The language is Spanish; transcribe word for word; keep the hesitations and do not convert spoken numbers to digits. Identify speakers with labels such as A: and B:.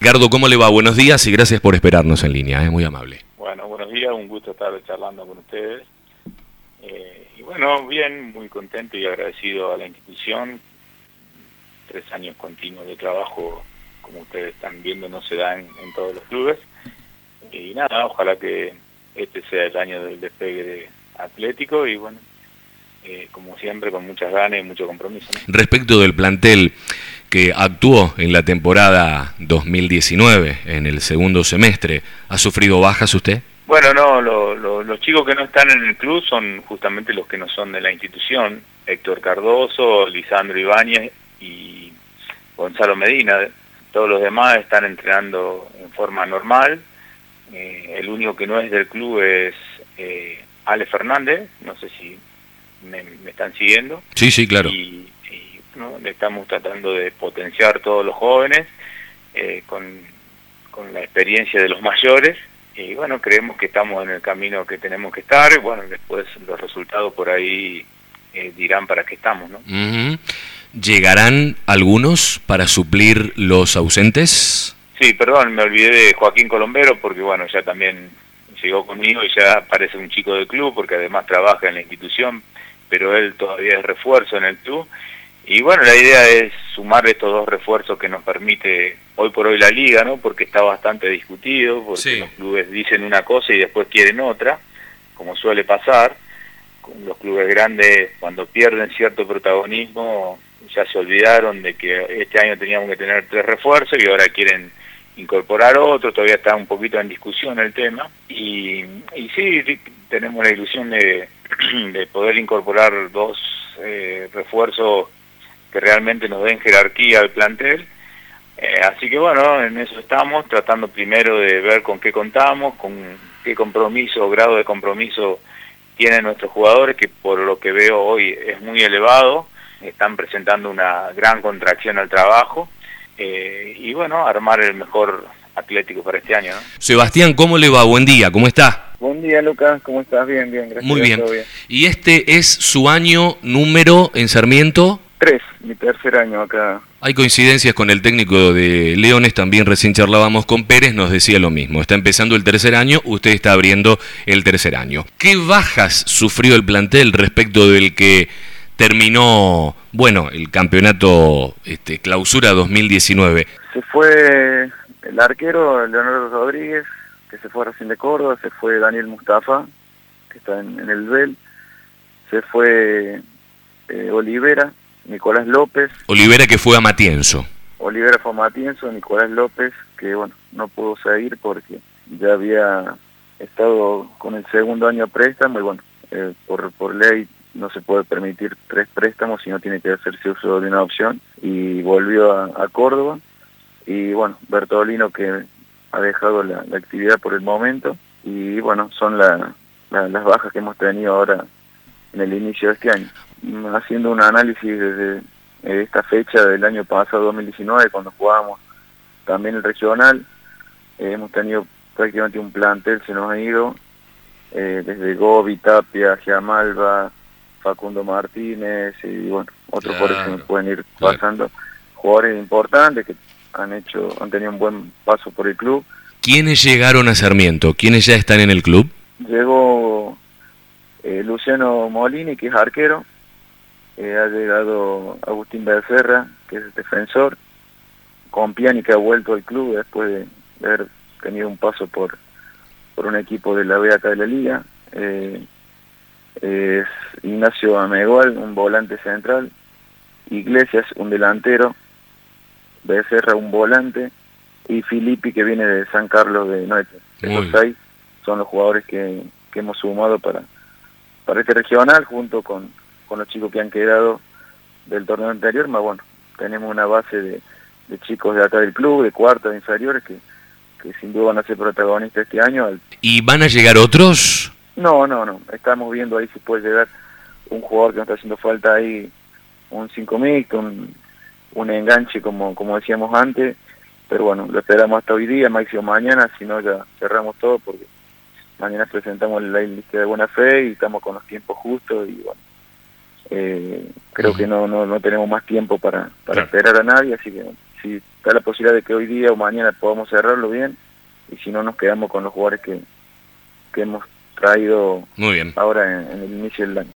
A: Gardo, ¿cómo le va? Buenos días y gracias por esperarnos en línea, es ¿eh? Muy amable.
B: Bueno, buenos días, un gusto estar charlando con ustedes. Eh, y bueno, bien, muy contento y agradecido a la institución. Tres años continuos de trabajo, como ustedes están viendo, no se dan en todos los clubes. Y nada, ojalá que este sea el año del despegue de Atlético y bueno, eh, como siempre, con muchas ganas y mucho compromiso, ¿no?
A: Respecto del plantel que actuó en la temporada dos mil diecinueve, en el segundo semestre, ¿ha sufrido bajas usted?
B: Bueno, no, lo, lo, los chicos que no están en el club son justamente los que no son de la institución. Héctor Cardoso, Lisandro Ibáñez y Gonzalo Medina. Todos los demás están entrenando en forma normal. Eh, el único que no es del club es eh, Ale Fernández, no sé si me, me están siguiendo.
A: Sí, sí, claro.
B: Y, y ¿no? estamos tratando de potenciar todos los jóvenes eh, con, con la experiencia de los mayores. Y bueno, creemos que estamos en el camino que tenemos que estar, y bueno, después los resultados por ahí eh, dirán para qué estamos, ¿no?
A: Uh-huh. ¿Llegarán algunos para suplir los ausentes?
B: Sí, perdón, me olvidé de Joaquín Colombero, porque bueno, ya también llegó conmigo y ya parece un chico del club, porque además trabaja en la institución, pero él todavía es refuerzo en el club. Y bueno, la idea es sumar estos dos refuerzos que nos permite hoy por hoy la liga, ¿no? Porque está bastante discutido, porque sí, los clubes dicen una cosa y después quieren otra, como suele pasar. Con los clubes grandes, cuando pierden cierto protagonismo, ya se olvidaron de que este año teníamos que tener tres refuerzos y ahora quieren incorporar otro, todavía está un poquito en discusión el tema. Y, y sí, tenemos la ilusión de, de poder incorporar dos eh, refuerzos que realmente nos den jerarquía al plantel. Eh, así que bueno, en eso estamos, tratando primero de ver con qué contamos, con qué compromiso, grado de compromiso tienen nuestros jugadores, que por lo que veo hoy es muy elevado, están presentando una gran contracción al trabajo, eh, y bueno, armar el mejor Atlético para este año, ¿no?
A: Sebastián, ¿cómo le va? Buen día, ¿cómo está?
C: Buen día, Lucas, ¿cómo estás? Bien, bien, gracias.
A: Muy bien.
C: bien.
A: ¿Y este es su año número en Sarmiento?
C: Tres, mi tercer año acá.
A: Hay coincidencias con el técnico de Leones, también recién charlábamos con Pérez, nos decía lo mismo. Está empezando el tercer año, usted está abriendo el tercer año. ¿Qué bajas sufrió el plantel respecto del que terminó, bueno, el campeonato este, clausura dos mil diecinueve?
C: Se fue el arquero Leonardo Rodríguez, que se fue recién de Córdoba, se fue Daniel Mustafa, que está en, en el B E L, se fue eh, Olivera, Nicolás López.
A: Olivera que fue a Matienzo.
C: Olivera fue a Matienzo, Nicolás López, que bueno, no pudo seguir porque ya había estado con el segundo año a préstamo y bueno, eh, por, por ley no se puede permitir tres préstamos, sino tiene que hacerse uso de una opción, y volvió a, a Córdoba. Y bueno, Bertolino, que ha dejado la, la actividad por el momento, y bueno, son la, la, las bajas que hemos tenido ahora en el inicio de este año. Haciendo un análisis desde esta fecha del año pasado, dos mil diecinueve, cuando jugábamos también el regional, eh, hemos tenido prácticamente un plantel, se nos ha ido, eh, desde Gobi, Tapia, Giamalba, Facundo Martínez, y bueno, otros
A: claro,
C: jugadores que nos pueden ir
A: claro.
C: pasando, jugadores importantes que han hecho, han tenido un buen paso por el club.
A: ¿Quiénes llegaron a Sarmiento? ¿Quiénes ya están en el club?
C: Llegó eh, Luciano Molini, que es arquero. Eh, ha llegado Agustín Becerra, que es defensor, Compiani, que ha vuelto al club después de, de haber tenido un paso por por un equipo de la B acá de la liga. Eh, es Ignacio Amegual, un volante central, Iglesias, un delantero, Becerra, un volante, y Filippi, que viene de San Carlos de Noche. Esos seis son los jugadores que, que hemos sumado para, para este regional, junto con con los chicos que han quedado del torneo anterior, más bueno, tenemos una base de, de chicos de acá del club, de cuartos, de inferiores, que, que sin duda van a ser protagonistas este año.
A: ¿Y van a llegar otros?
C: No, no, no, estamos viendo ahí si puede llegar un jugador que nos está haciendo falta ahí, un cinco mixto, un, un enganche como, como decíamos antes, pero bueno, lo esperamos hasta hoy día, máximo mañana, si no ya cerramos todo, porque mañana presentamos la lista de buena fe y estamos con los tiempos justos, y bueno, Eh, creo uh-huh. que no, no no tenemos más tiempo para, para claro. esperar a nadie, así que si está la posibilidad de que hoy día o mañana podamos cerrarlo bien, y si no nos quedamos con los jugadores que, que hemos traído
A: Muy bien.
C: ahora en, en el inicio del año.